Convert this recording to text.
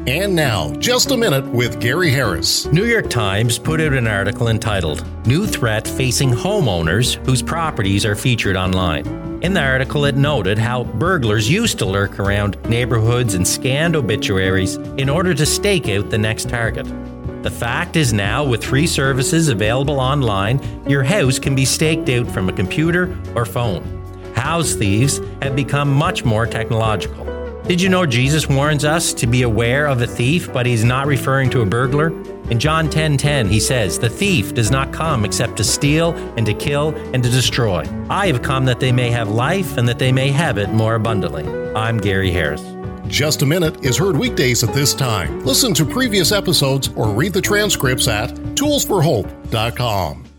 And now, Just a Minute with Gary Harris. New York Times put out an article entitled, "New Threat Facing Homeowners Whose Properties Are Featured Online." In the article, it noted how burglars used to lurk around neighborhoods and scan obituaries in order to stake out the next target. The fact is now, with free services available online, your house can be staked out from a computer or phone. House thieves have become much more technological. Did you know Jesus warns us to be aware of a thief, but he's not referring to a burglar? In John 10:10, he says, "The thief does not come except to steal and to kill and to destroy. I have come that they may have life and that they may have it more abundantly." I'm Gary Harris. Just a Minute is heard weekdays at this time. Listen to previous episodes or read the transcripts at toolsforhope.com.